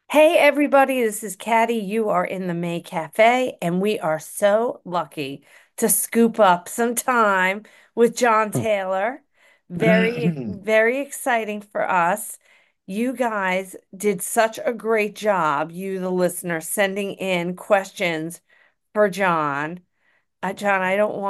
Hey everybody, this is Caddy. You are in the May Cafe, and we are so lucky to scoop up some time with John Taylor. Very, very exciting for us. You guys did such a great job, you, the listener, sending in questions for John. John,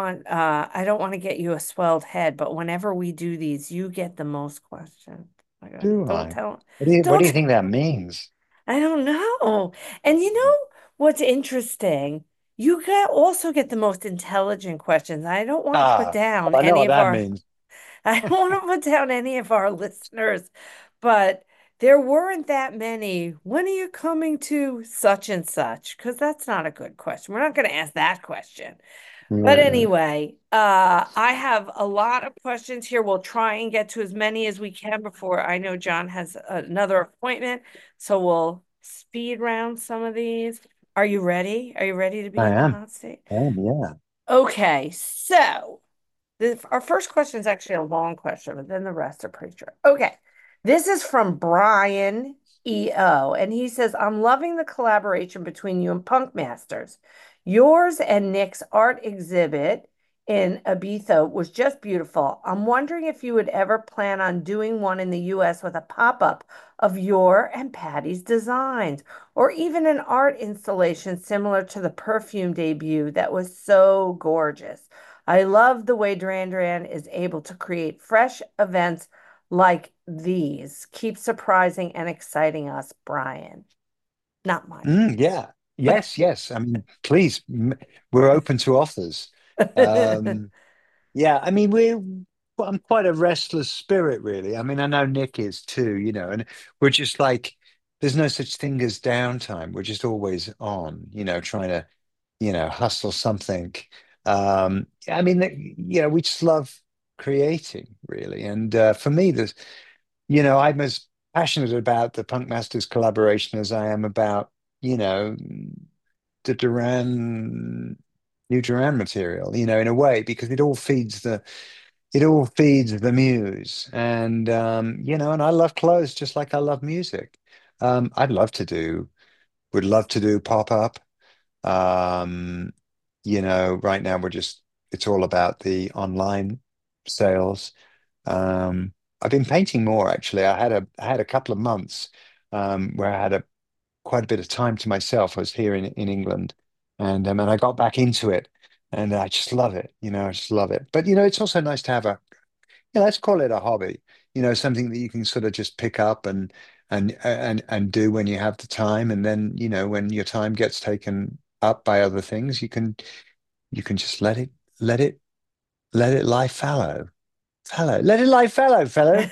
I don't want to get you a swelled head, but whenever we do these, you get the most questions. Do Don't I? tell, What do you don't think that means? I don't know. And you know what's interesting? Also get the most intelligent questions. I don't want to put Ah, down I know any what of that our means. I don't want to put down any of our listeners, but there weren't that many. When are you coming to such and such? Because that's not a good question. We're not going to ask that question. But No. anyway, I have a lot of questions here. We'll try and get to as many as we can before I know John has another appointment. So we'll speed round some of these. Are you ready? Are you ready to be I in the am. hot seat? I am, yeah. Okay, so our first question is actually a long question, but then the rest are pretty short. Okay. This is from Brian EO, and he says, I'm loving the collaboration between you and Punk Masters. Yours and Nick's art exhibit in Ibiza was just beautiful. I'm wondering if you would ever plan on doing one in the US with a pop-up of your and Patty's designs, or even an art installation similar to the perfume debut that was so gorgeous. I love the way Duran Duran is able to create fresh events like these. Keep surprising and exciting us, Brian. Not mine. Yeah. Yes, yes. I mean, please, we're open to offers. Um, yeah, I mean, I'm quite a restless spirit, really. I mean, I know Nick is too, and we're just like, there's no such thing as downtime. We're just always on, trying to, hustle something. I mean, we just love creating, really. And for me, I'm as passionate about the Punk Masters collaboration as I am about, you know, the new Duran material, in a way, because it all feeds the muse. And and I love clothes just like I love music. I'd love to do, would love to do pop up. Um, right now it's all about the online sales. I've been painting more actually. I had a couple of months where I had a quite a bit of time to myself. I was here in England, and I got back into it, and I just love it. I just love it. But it's also nice to have let's call it a hobby. Something that you can sort of just pick up and do when you have the time, and then when your time gets taken up by other things, you can just let it let it lie fallow. Fallow. Let it lie fallow, fellow.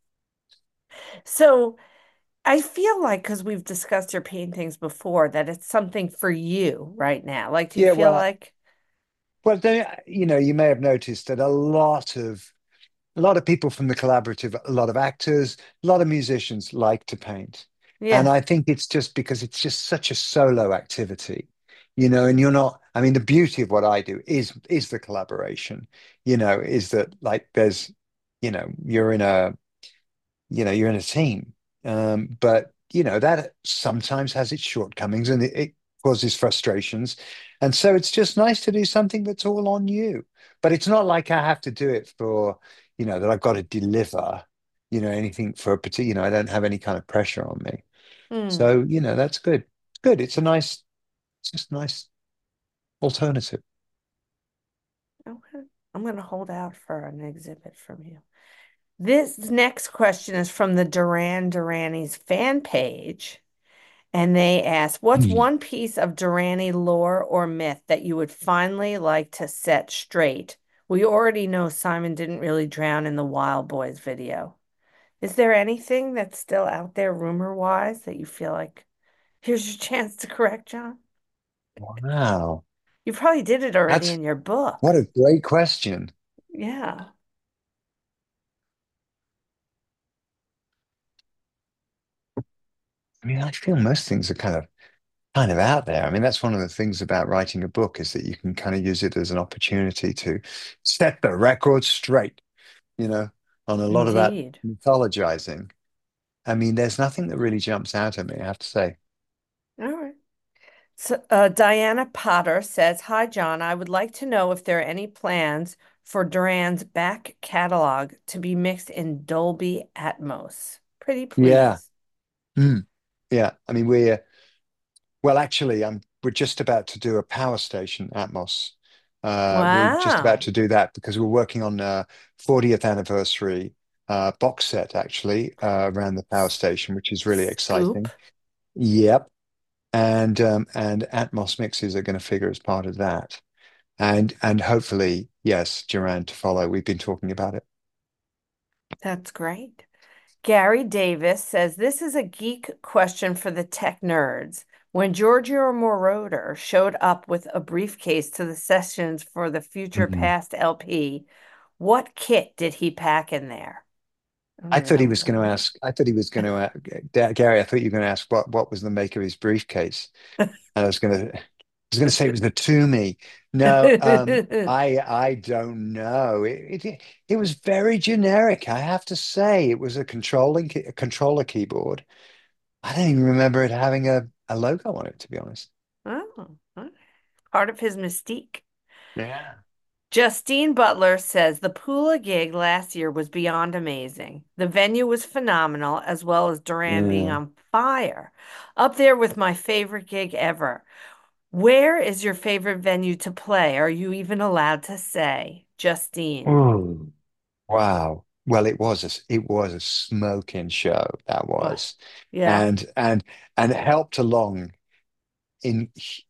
So I feel like because we've discussed your paintings before, that it's something for you right now. Like, do you Yeah, feel well, like, then you may have noticed that a lot of people from the collaborative, a lot of actors, a lot of musicians like to paint. And yeah. I think it's just because it's just such a solo activity, and you're not, I mean, the beauty of what I do is the collaboration, is that like there's, you're in a team. But that sometimes has its shortcomings and it causes frustrations. And so it's just nice to do something that's all on you. But it's not like I have to do it for, that I've got to deliver, anything for a particular, I don't have any kind of pressure on me. Hmm. So, that's good. It's good. It's just a nice alternative. Okay. I'm going to hold out for an exhibit from you. This next question is from the Duran Durani's fan page. And they ask, what's Hmm. one piece of Durrani lore or myth that you would finally like to set straight? We already know Simon didn't really drown in the Wild Boys video. Is there anything that's still out there rumor-wise that you feel like here's your chance to correct, John? Wow. You probably did it already That's in your what book. a great question. Yeah. I mean, I feel most things are kind of out there. I mean, that's one of the things about writing a book is that you can kind of use it as an opportunity to set the record straight, you know, on a lot of that Indeed. mythologizing. I mean, there's nothing that really jumps out at me, I have to say. All right. So, Diana Potter says, "Hi, John. I would like to know if there are any plans for Duran's back catalog to be mixed in Dolby Atmos. Pretty Yeah. please." Mm. Yeah. I mean, well, actually, we're just about to do a Power Station Atmos. We're just about Wow. to do that because we're working on a 40th anniversary box set actually around the Power Station, which is really Scoop. exciting. Yep. And Atmos mixes are going to figure as part of that. And hopefully, yes, Duran to follow. We've been talking about it. That's great. Gary Davis says, "This is a geek question for the tech nerds. When Giorgio Moroder showed up with a briefcase to the sessions for the Future Mhm. Past LP, what kit did he pack in there?" I don't I even thought know he what was that going to ask. I thought he was going to, Gary. I thought you were going to ask what was the make of his briefcase, and I was going to say it was the Toomey. No, means. I don't know. It was very generic. I have to say, it was a controller keyboard. I don't even remember it having a logo on it, to be honest. Oh, okay. Part of his mystique. Yeah. Justine Butler says the Pula gig last year was beyond amazing. The venue was phenomenal, as well as Duran being Yeah. on fire. Up there with my favorite gig ever. Where is your favorite venue to play? Are you even allowed to say? Justine. Oh, wow. Well, it was a smoking show, that What? was, Yeah. and helped along in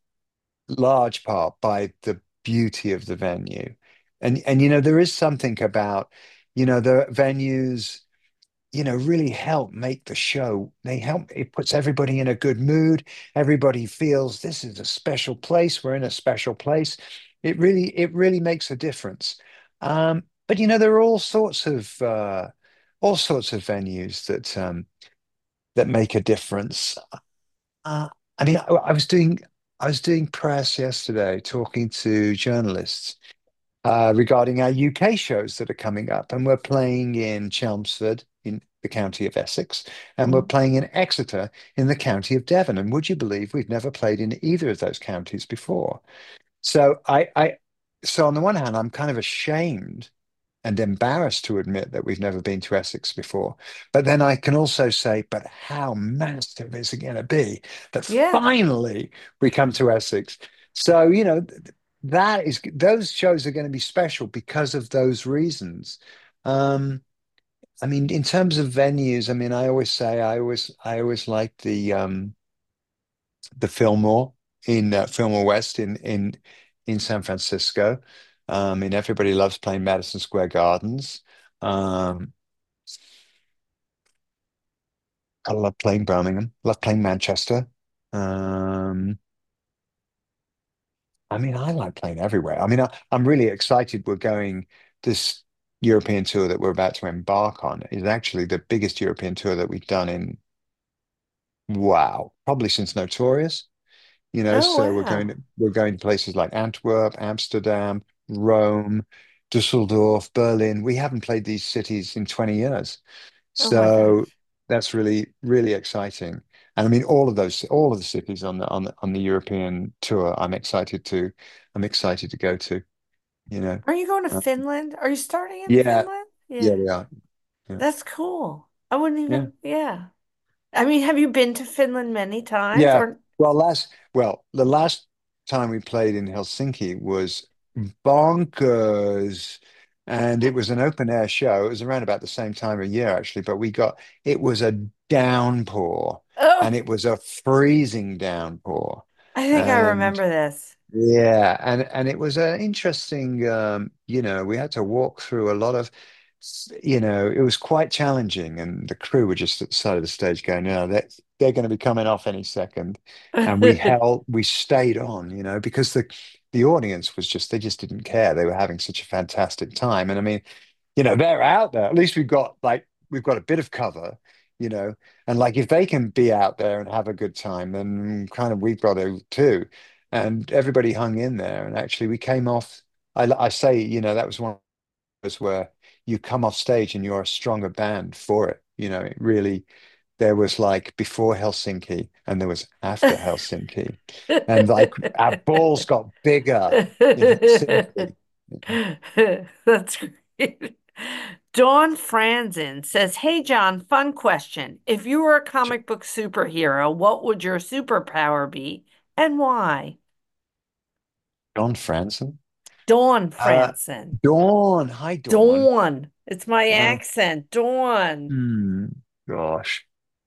large part by the beauty of the venue. And there is something about, the venues, really help make the show. It puts everybody in a good mood. Everybody feels this is a special place. We're in a special place. It really makes a difference. But there are all sorts of venues that make a difference. Uh, I mean, I was doing press yesterday, talking to journalists regarding our UK shows that are coming up, and we're playing in Chelmsford in the county of Essex, and we're Mhm. playing in Exeter in the county of Devon. And would you believe we've never played in either of those counties before? So so on the one hand, I'm kind of ashamed and embarrassed to admit that we've never been to Essex before. But then I can also say, but how massive is it going to be that Yeah. finally we come to Essex? So, those shows are going to be special because of those reasons. Um, I mean, in terms of venues, I mean, I always say I always like the Fillmore in Fillmore West in San Francisco. And everybody loves playing Madison Square Gardens. Um, I love playing Birmingham. Love playing Manchester. Um, I mean, I like playing everywhere. I mean, I'm really excited. We're going this European tour that we're about to embark on is actually the biggest European tour that we've done in wow, probably since Notorious. Oh, So wow. we're going to places like Antwerp, Amsterdam, Rome, Dusseldorf, Berlin. We haven't played these cities in 20 years. Oh, my So gosh. that's really, really exciting. And I mean, all of the cities on the European tour, I'm excited to go to, you know. Are you going to Uh, Finland? Are you starting in yeah, Finland? yeah, Yeah. we are. Yeah. That's cool. I wouldn't Yeah. even, yeah. I mean, have you been to Finland many times Yeah. or? The last time we played in Helsinki was bonkers. And it was an open air show. It was around about the same time of year, actually, but it was a downpour Oh, and it was a freezing downpour. I think I And remember this. yeah, and it was an interesting, we had to walk through a lot of, it was quite challenging, and the crew were just at the side of the stage going, no, they're going to be coming off any second, and we stayed on, because the audience they just didn't care. They were having such a fantastic time, and I mean, they're out there. At least we've got a bit of cover, you know, and like if they can be out there and have a good time, then kind of we've got to too. And everybody hung in there, and actually we came off. I say, that was one of those where you come off stage and you're a stronger band for it. It really. there was like before Helsinki and there was after Helsinki. And like our balls got bigger in Helsinki. That's great. Dawn Franzen says, "Hey John, fun question. If you were a comic book superhero, what would your superpower be and why?" John Franson. Dawn Uh, Franzen. Dawn. Hi, Dawn. Dawn. It's my Uh, accent. Dawn. hmm, gosh.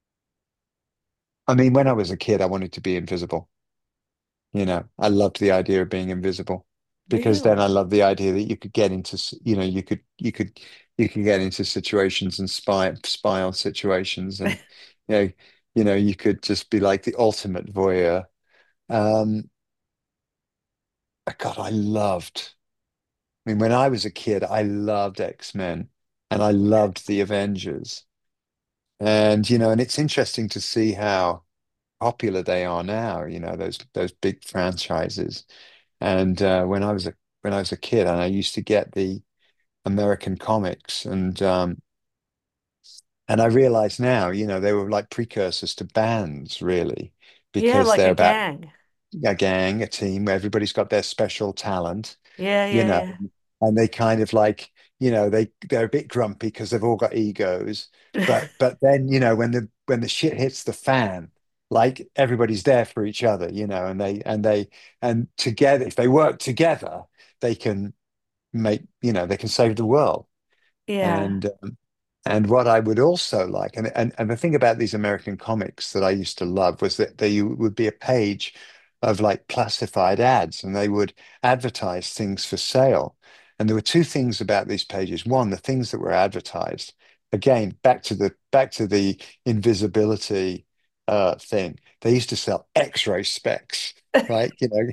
I mean, when I was a kid, I wanted to be invisible. I loved the idea of being invisible because then I Really? loved the idea that you could get into, you could get into situations and spy on situations, and you know, you could just be like the ultimate voyeur. Um, God, I loved. I mean, when I was a kid, I loved X-Men and I loved the Avengers, and it's interesting to see how popular they are now. Those big franchises. And when I was a kid, and I used to get the American comics, and I realize now, they were like precursors to bands, really, Yeah, because like they're a about gang. a gang, a team where everybody's got their special talent, Yeah, you yeah, know, yeah. and they kind of like, they're a bit grumpy because they've all got egos, but then, when the shit hits the fan, like everybody's there for each other, and together, if they work together, they can they can save the world. Yeah. And what I would also like, and the thing about these American comics that I used to love was that there would be a page of like classified ads, and they would advertise things for sale. And there were two things about these pages. One, the things that were advertised. Again, back to the invisibility thing. They used to sell X-ray specs, right?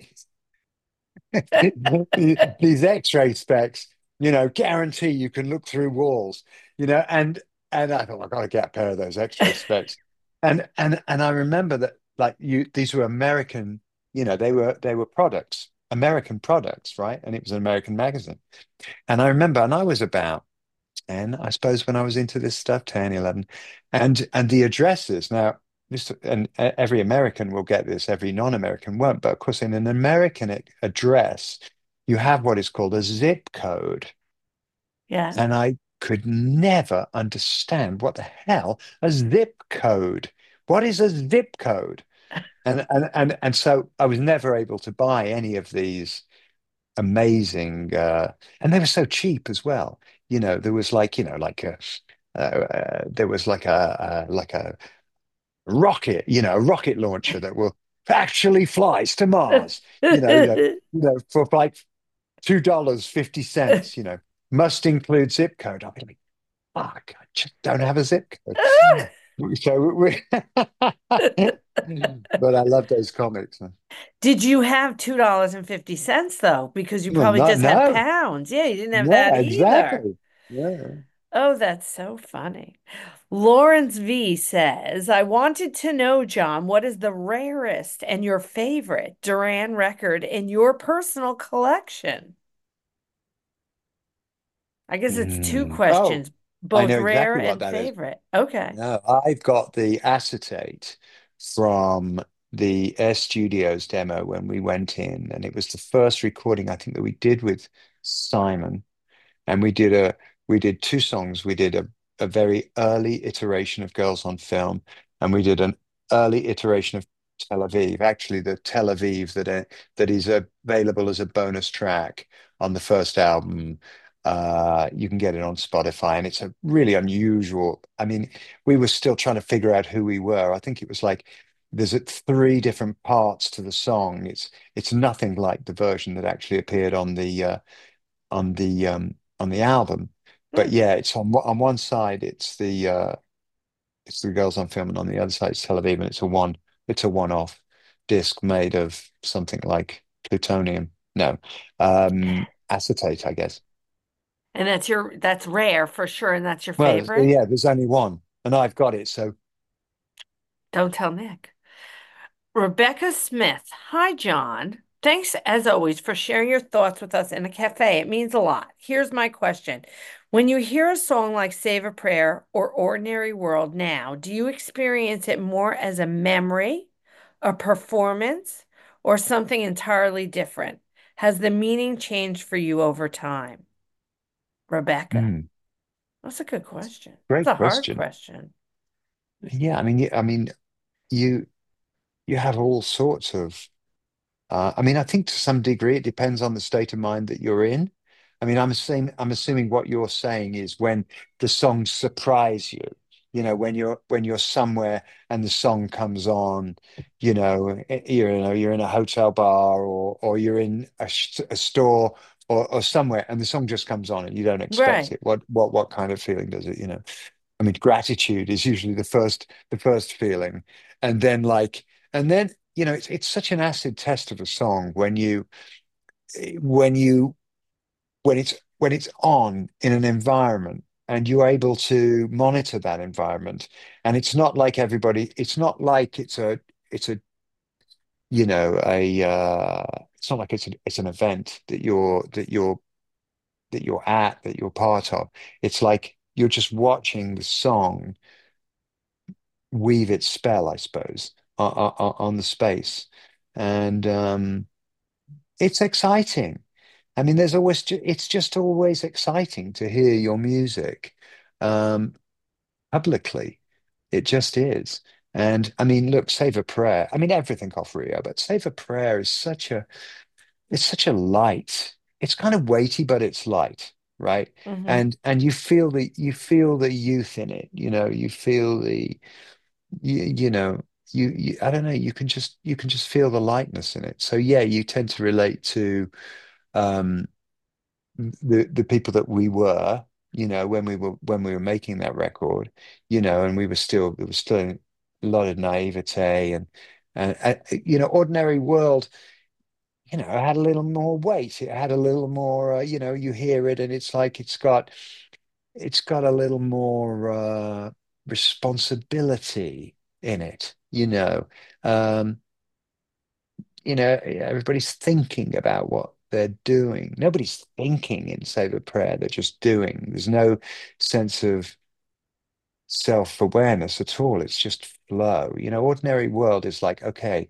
These X-ray specs, guarantee you can look through walls, and I thought, I've got to get a pair of those X-ray specs. And I remember that like these were American, they were products, American products, right? And it was an American magazine. And I remember, and I was about 10, I suppose, when I was into this stuff, 10, 11. And the addresses now, and every American will get this, every non-American won't. But of course, in an American address, you have what is called a zip code. Yeah. And I could never understand what the hell a zip code. What is a zip code? And so I was never able to buy any of these amazing, and they were so cheap as well. There was like, there was like a rocket, a rocket launcher that will actually flies to Mars, for like $2.50, must include zip code. I'll be like, fuck, I just don't have a zip code. So but I love those comics. Did you have $2.50 though? Because you Well, probably no, just had no, pounds. Yeah, you didn't have that yeah, either. exactly. Yeah. Oh, that's so funny. Lawrence V says, "I wanted to know, John, what is the rarest and your favorite Duran record in your personal collection?" I guess it's two Oh, questions, I both know rare exactly what and that is. favorite. Okay. No, I've got the acetate from the Air Studios demo when we went in, and it was the first recording I think that we did with Simon. And we did two songs. We did a very early iteration of Girls on Film, and we did an early iteration of Tel Aviv. Actually, the Tel Aviv that is available as a bonus track on the first album. You can get it on Spotify, and it's a really unusual. I mean, we were still trying to figure out who we were. I think it was like there's three different parts to the song. It's nothing like the version that actually appeared on the album. But Hmm. yeah, it's on one side it's the Girls on Film, and on the other side it's Tel Aviv, and it's a one-off disc made of something like plutonium. No, acetate, I guess. And that's rare for sure, and that's your Well, favorite? yeah, there's only one, and I've got it. So, Don't tell Nick. Rebecca Smith. Hi, John. Thanks as always for sharing your thoughts with us in a cafe. It means a lot. Here's my question. When you hear a song like Save a Prayer or Ordinary World now, do you experience it more as a memory, a performance, or something entirely different? Has the meaning changed for you over time? Rebecca, Mm, that's a good question. It's great a hard question. question. Yeah, I mean, you you have all sorts of. I mean, I think to some degree it depends on the state of mind that you're in. I mean, I'm assuming what you're saying is when the songs surprise you, when you're somewhere and the song comes on, you're in a hotel bar or you're in a store or somewhere and the song just comes on and you don't expect Right. it. What kind of feeling does it, I mean, gratitude is usually the first feeling, and then and then it's such an acid test of a song when you when it's on in an environment and you're able to monitor that environment, and it's not like it's a it's not like it's an event that you're part of. It's like you're just watching the song weave its spell, I suppose, on the space. And it's exciting. I mean, it's just always exciting to hear your music um, publicly. It just is. And I mean, look, Save a Prayer. I mean, everything off Rio, but Save a Prayer is it's such a light. It's kind of weighty, but it's light, right? Hmm. And you feel the youth in it. You feel you know I don't know, you can just feel the lightness in it. So yeah, you tend to relate to um the people that we were, when we were making that record, and there was still a lot of naivete and Ordinary World, it had a little more weight. It had a little more, you hear it and it's like it's got a little more responsibility in it. Um, everybody's thinking about what they're doing. Nobody's thinking in Save a Prayer. They're just doing. There's no sense of self-awareness at all. It's just flow. Ordinary World is like, okay,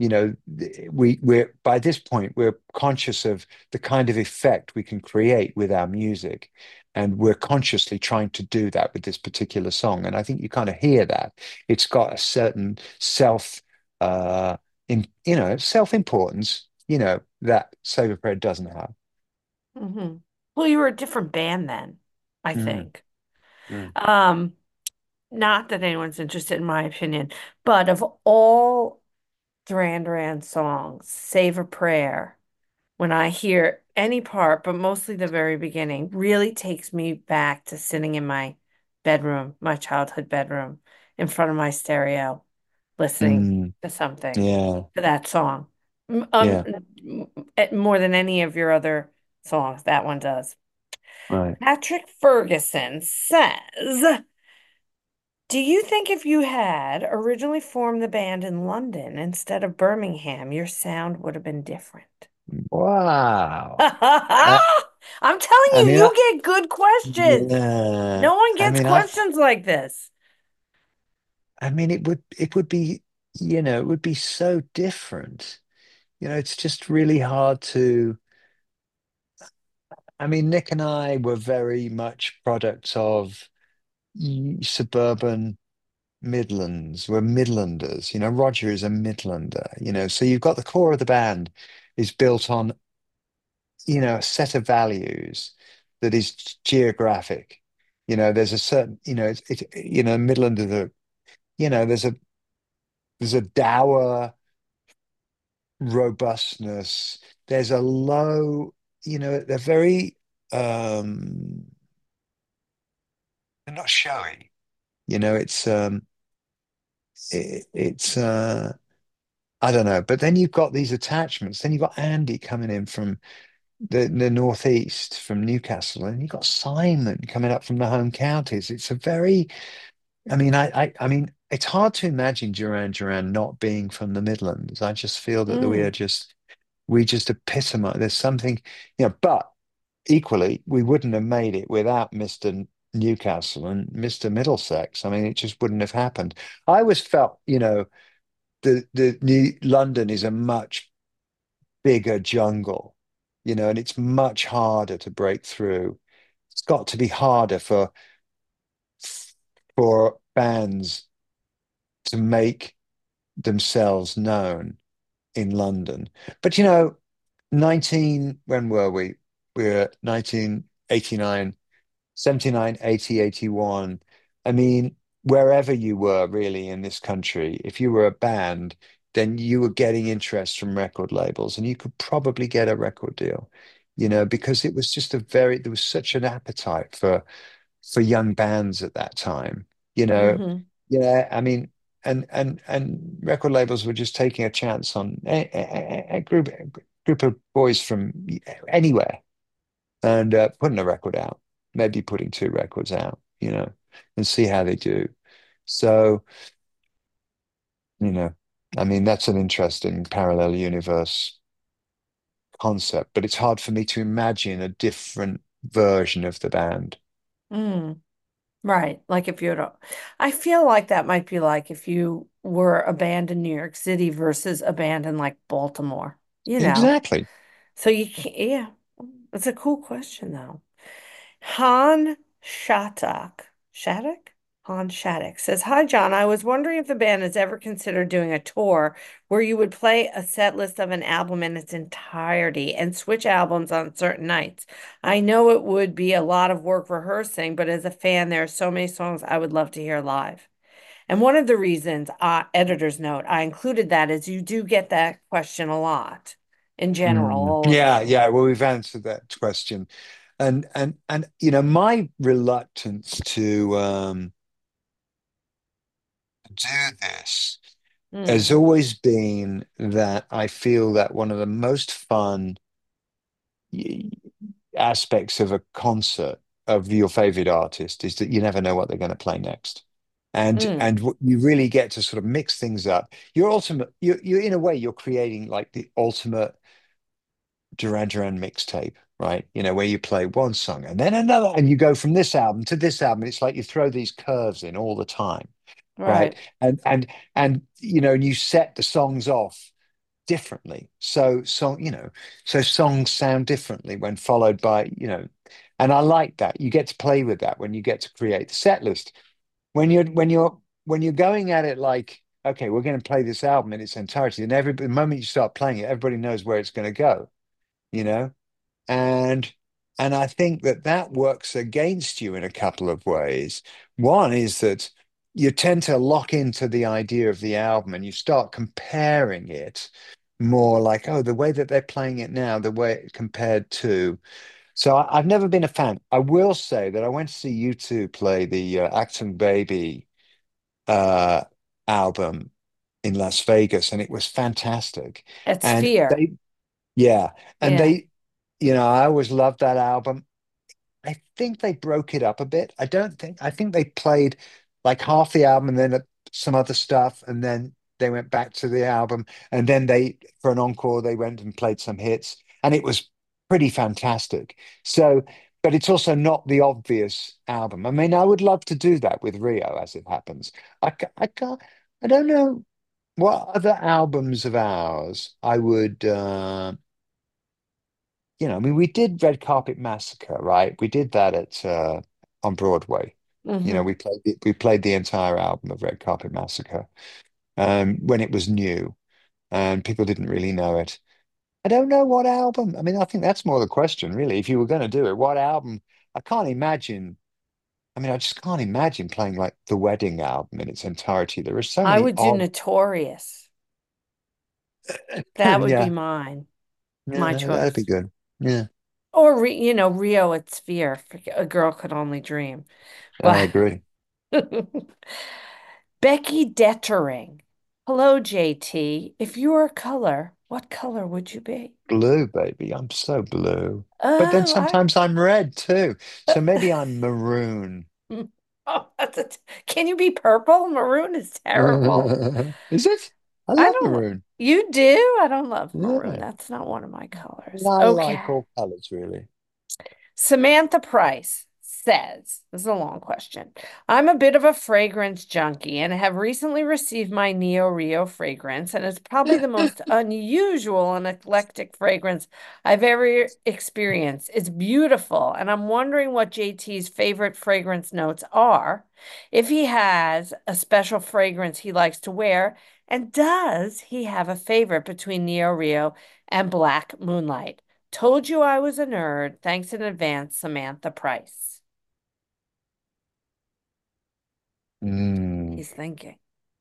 we're by this point, we're conscious of the kind of effect we can create with our music. And we're consciously trying to do that with this particular song. And I think you kind of hear that. It's got a certain uh self-importance, that Save a Prayer doesn't have. Hmm. Well, you were a different band then, I Mm, think. mm, Um, Not that anyone's interested in my opinion, but of all Duran Duran songs, Save a Prayer, when I hear any part, but mostly the very beginning, really takes me back to sitting in my bedroom, my childhood bedroom, in front of my stereo, listening mm, to something, yeah, to that song. yeah, More than any of your other songs, that one does. right. Patrick Ferguson says, do you think if you had originally formed the band in London instead of Birmingham, your sound would have been different? Wow. I, I'm telling I you, mean, you get good questions. yeah. No one I gets mean, questions like this. I mean, it would be, it would be so different. It's just really hard to. I mean, Nick and I were very much products of suburban Midlands. We're Midlanders. Roger is a Midlander. So you've got the core of the band is built on, a set of values that is geographic. There's a certain, Midland of the, there's a dour robustness. There's a low, they're very, they're not showy. It's I don't know. But then you've got these attachments. Then you've got Andy coming in from the northeast, from Newcastle, and you've got Simon coming up from the home counties. It's a very, I mean, it's hard to imagine Duran Duran not being from the Midlands. I just feel that Mm, we just epitomize. There's something, but equally, we wouldn't have made it without Mr. Newcastle and Mr. Middlesex. I mean, it just wouldn't have happened. I always felt, the New London is a much bigger jungle, and it's much harder to break through. It's got to be harder for bands to make themselves known in London. But 19, when were we? We were 1989, 79, 80, 81. I mean, wherever you were really in this country, if you were a band, then you were getting interest from record labels and you could probably get a record deal, because it was just there was such an appetite for young bands at that time, you know. Hmm. I mean, and record labels were just taking a chance on a group of boys from anywhere and putting a record out, maybe putting two records out, and see how they do. So, you know, I mean, that's an interesting parallel universe concept, but it's hard for me to imagine a different version of the band. Mm. Right. Like if you're, I feel like that might be like if you were a band in New York City versus a band in like Baltimore, you know. Exactly. So you can't, yeah. It's a cool question though. Han Shattuck? Han Shattuck says, Hi, John. I was wondering if the band has ever considered doing a tour where you would play a set list of an album in its entirety and switch albums on certain nights. I know it would be a lot of work rehearsing, but as a fan, there are so many songs I would love to hear live. And one of the reasons, editor's note, I included that is you do get that question a lot in general, all Yeah, around. yeah. Well, we've answered that question, and my reluctance to do this has Mm, always been that I feel that one of the most fun y- aspects of a concert of your favorite artist is that you never know what they're going to play next. mm, You really get to sort of mix things up. You're in a way, you're creating like the ultimate Duran Duran mixtape, right? Where you play one song and then another, and you go from this album to this album. It's like you throw these curves in all the time, right? right, And you set the songs off differently. So songs sound differently when followed by. And I like that. You get to play with that when you get to create the set list. When you're going at it like, okay, we're going to play this album in its entirety, and the moment you start playing it, everybody knows where it's going to go, you know? And and I think that works against you in a couple of ways. One is that you tend to lock into the idea of the album and you start comparing it more like, oh, the way that they're playing it now, the way it compared to. So I've never been a fan. I will say that I went to see U2 play the Achtung Baby uh, album in Las Vegas, and it was fantastic. at And Sphere. yeah, and Yeah. I always loved that album. I think they broke it up a bit. I think they played like half the album and then some other stuff, and then they went back to the album, and then for an encore, they went and played some hits, and it was pretty fantastic. So, but it's also not the obvious album. I mean, I would love to do that with Rio as it happens. I can't, I don't know what other albums of ours I would, I mean, we did Red Carpet Massacre, right? We did that at on Broadway. Hmm. We played the entire album of Red Carpet Massacre when it was new and people didn't really know it. I don't know what album. I mean, I think that's more the question, really. If you were going to do it, what album? I can't imagine. I mean, I just can't imagine playing like the Wedding album in its entirety. There are so I many would do odd. Notorious. That would be Yeah, mine, my yeah, that'd be choice. good. Yeah, Or, Rio at Sphere. A girl could only dream. I But agree. Becky Dettering. Hello, JT. If you were a color, what color would you be? Blue, baby. I'm so blue. But then Oh, sometimes I'm red too. So maybe I'm maroon. oh, can you be purple? Maroon is terrible. Is it? I I love don't, maroon. you do? I don't love maroon. Yeah. That's not one of my colors. I like Okay. all colors, really. Samantha Price says, this is a long question. I'm a bit of a fragrance junkie and have recently received my Neo Rio fragrance, and it's probably the most unusual and eclectic fragrance I've ever experienced. It's beautiful, and I'm wondering what JT's favorite fragrance notes are, if he has a special fragrance he likes to wear, and does he have a favorite between Neo Rio and Black Moonlight? Told you I was a nerd. Thanks in advance, Samantha Price. Mm. He's thinking.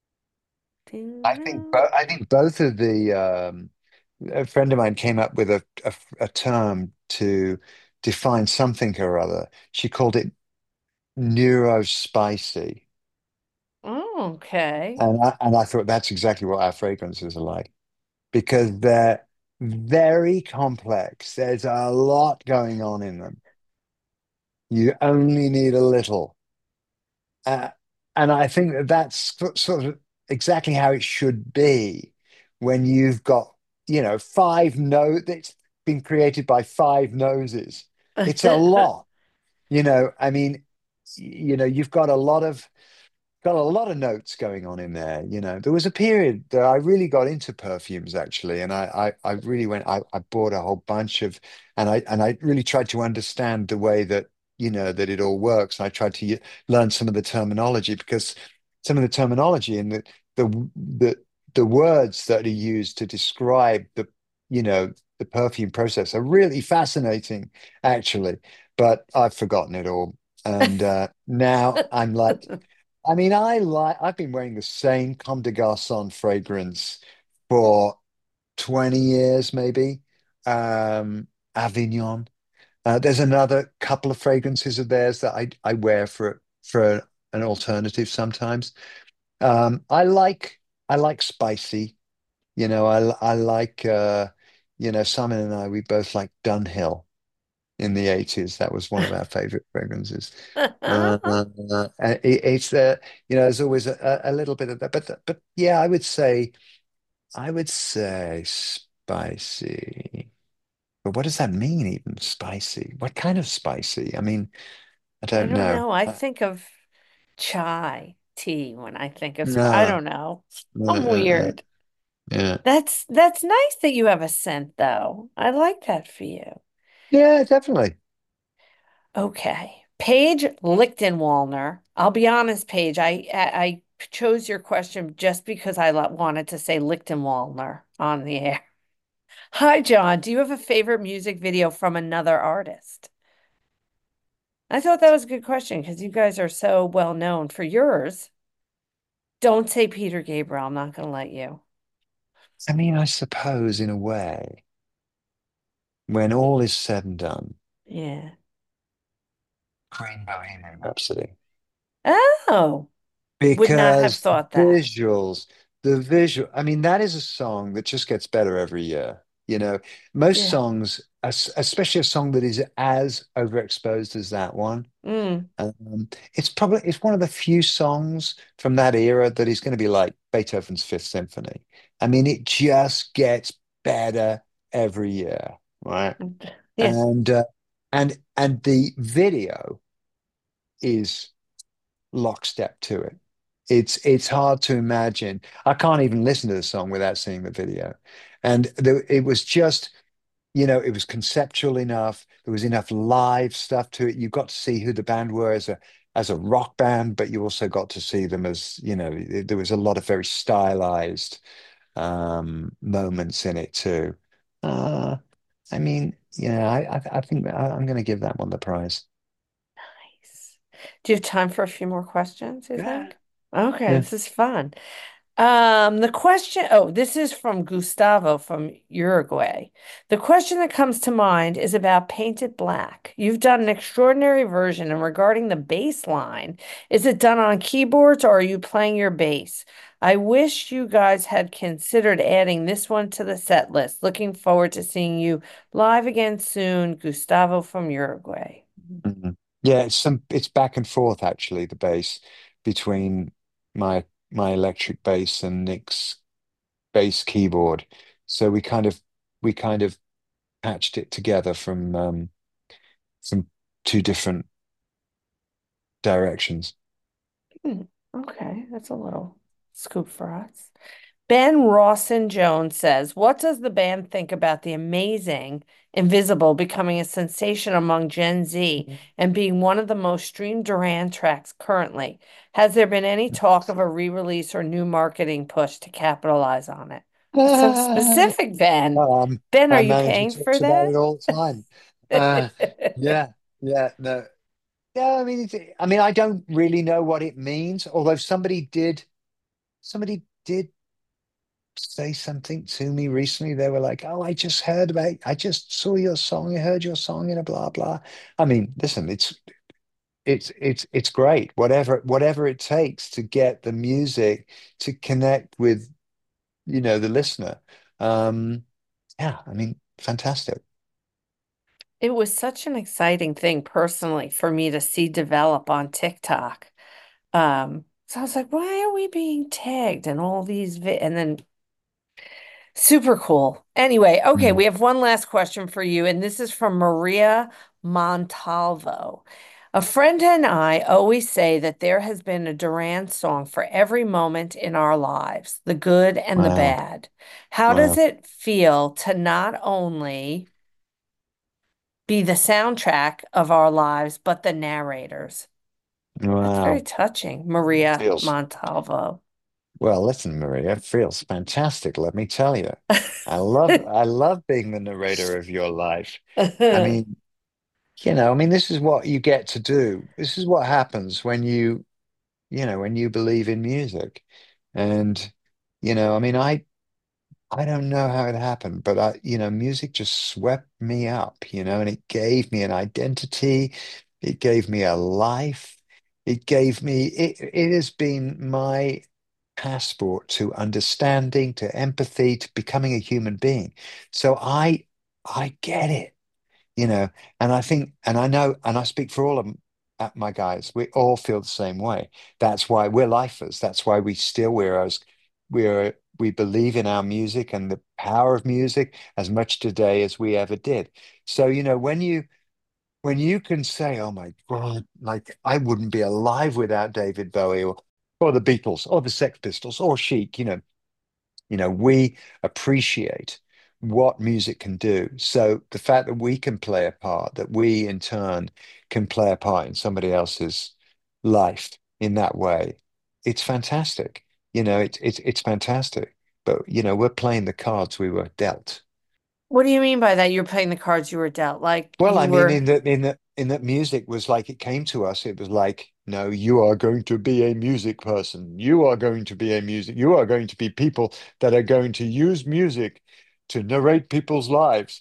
I think both of the a friend of mine came up with a term to define something or other. She called it neurospicy. Oh, okay. And I thought that's exactly what our fragrances are like because they're very complex. There's a lot going on in them. You only need a little. Uh, and I think that that's sort of exactly how it should be when you've got, five notes. It's been created by five noses. It's a lot, I mean, you've got a lot of notes going on in there. There was a period that I really got into perfumes actually, and I really went. I bought a whole bunch of, and I really tried to understand the way that that it all works. And I tried to learn some of the terminology because some of the terminology and the the words that are used to describe you know the perfume process are really fascinating actually. But I've forgotten it all, and now I'm like. I mean, I've been wearing the same Comme des Garçons fragrance for 20 years, maybe. Avignon. There's another couple of fragrances of theirs that I wear for an alternative sometimes. I like spicy. I like Simon and I we both like Dunhill in the 80s. That was one of our favorite fragrances. It's there's always a little bit of that, but yeah, I would say spicy. But what does that mean, even spicy? What kind of spicy? I mean, I I don't don't know. know. I think of chai tea when I think of I No, don't know. no, I'm weird. yeah, That's nice that you have a scent though. I like that for you. yeah, definitely. Okay. Paige Lichtenwallner. I'll be honest, Paige, I chose your question just because I wanted to say Lichtenwallner on the air. Hi, John. Do you have a favorite music video from another artist? I thought that was a good question because you guys are so well known for yours. Don't say Peter Gabriel. I'm not going to let you. I mean, I suppose in a way, when all is said and done, Yeah. Queen Bohemian Rhapsody. Oh, would not have Because thought that. visuals, the visual, I mean, that is a song that just gets better every year. Most Yeah. songs, especially a song that is as overexposed as that one, Mm. it's one of the few songs from that era that is going to be like Beethoven's Fifth Symphony. I mean, it just gets better every year, right? Yeah. And and the video is lockstep to it. It's hard to imagine. I can't even listen to the song without seeing the video. And it was just, it was conceptual enough. There was enough live stuff to it. You got to see who the band were as a rock band, but you also got to see them as, there was a lot of very stylized moments in it too. Uh, I mean, yeah, I think that I'm going to give that one the prize. Nice. Do you have time for a few more questions, you Yeah. think? Okay, Yeah. this is fun. The question, oh, this is from Gustavo from Uruguay. The question that comes to mind is about Painted Black. You've done an extraordinary version, and regarding the bass line, is it done on keyboards or are you playing your bass? I wish you guys had considered adding this one to the set list. Looking forward to seeing you live again soon. Gustavo from Uruguay. Mhm. Yeah, it's back and forth actually, the bass between my electric bass and Nick's bass keyboard. So we kind of patched it together from two different directions. Hmm, okay, that's a little scoop for us. Ben Rawson Jones says, what does the band think about the amazing Invisible becoming a sensation among Gen Z and being one of the most streamed Duran tracks currently? Has there been any talk of a re-release or new marketing push to capitalize on it? That's so specific, Ben. Um, Ben, are our you manager paying talks for about that? it all the time. Uh, yeah, yeah, no, yeah. I mean, I mean, I don't really know what it means. Although somebody did say something to me recently. They were like, "Oh, I just saw your song. I heard your song in a blah blah." I mean, listen, it's great. Whatever it takes to get the music to connect with, the listener. Um, yeah, I mean, fantastic. It was such an exciting thing personally for me to see develop on TikTok. So I was like, why are we being tagged and all these and then super cool. Anyway, okay, Mm. we have one last question for you, and this is from Maria Montalvo. A friend and I always say that there has been a Duran song for every moment in our lives, the good and the Wow, bad. How does wow, it feel to not only be the soundtrack of our lives, but the narrators? That's very wow. touching, Maria Feels Montalvo. well. Listen, Maria, it feels fantastic. Let me tell you, I love being the narrator of your life. I mean, I mean, this is what you get to do. This is what happens when when you believe in music. And, I mean, I don't know how it happened, but music just swept me up, and it gave me an identity. It gave me a life. It has been my passport to understanding, to empathy, to becoming a human being. So I get it, you know, and I think, and I know, and I speak for all of my guys, we all feel the same way. That's why we're lifers. That's why we believe in our music and the power of music as much today as we ever did. So, when you can say, "Oh my God, like I wouldn't be alive without David Bowie or the Beatles or the Sex Pistols or Chic," we appreciate what music can do. So the fact that we can play a part, that we in turn can play a part in somebody else's life in that way, it's fantastic. It's fantastic. But we're playing the cards we were dealt. What do you mean by that? You're playing the cards you were dealt. Like Well, you I mean, were. in that music was like it came to us. It was like, no, you are going to be a music person. You are going to be a music. You are going to be people that are going to use music to narrate people's lives.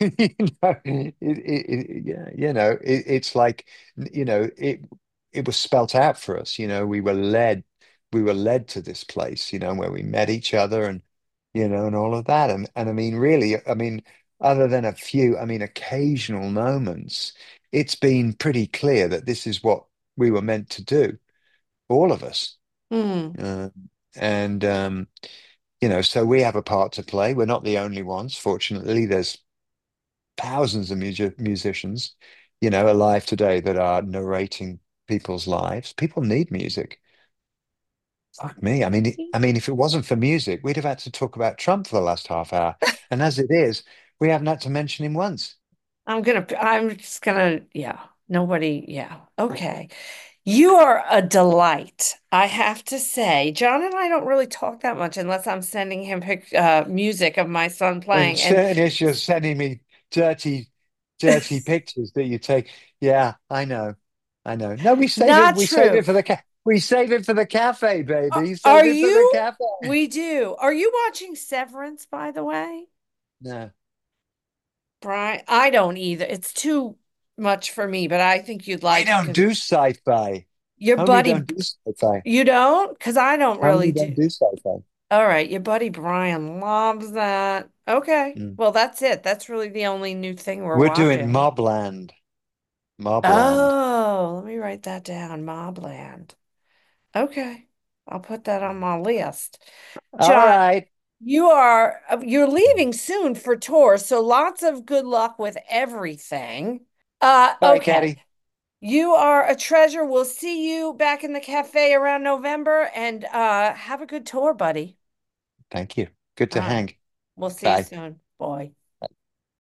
Yeah, it's like, it was spelt out for us. We were led to this place, where we met each other and all of that. And I mean, really, I mean other than a few, I mean, occasional moments, it's been pretty clear that this is what we were meant to do, all of us. Hmm. Uh, and, so we have a part to play. We're not the only ones. Fortunately, there's thousands of musicians, alive today that are narrating people's lives. People need music. Fuck me. I mean, if it wasn't for music, we'd have had to talk about Trump for the last half hour. And as it is, we haven't had to mention him once. I'm just gonna, yeah. Nobody, yeah. Okay. You are a delight, I have to say. John and I don't really talk that much unless I'm sending him music of my son And playing. And certain issues sending me dirty, dirty pictures that you take. Yeah, I know. I know. No, we save it. not We save true. it for we save it for the cafe, Are, baby. are Save it for the you? cafe. We do. Are you watching Severance, by the way? No, Brian, I don't either. It's too much for me, but I think you'd we like it don't because do sci-fi. your Tony buddy, don't do sci-fi. you don't? Because I don't Tony really don't do. do sci-fi. All right, your buddy Brian loves that. Okay. Mm. Well, that's it. That's really the only new thing we're We're doing watching. Mobland. Mobland. Oh, let me write that down. Mobland. Okay. I'll put that on my list. All John, right. you're leaving soon for tour, so lots of good luck with everything. All right, Okay. Caddy. You are a treasure. We'll see you back in the cafe around November and have a good tour, buddy. Thank you. Good All to right. hang. We'll see you Bye. soon. Bye.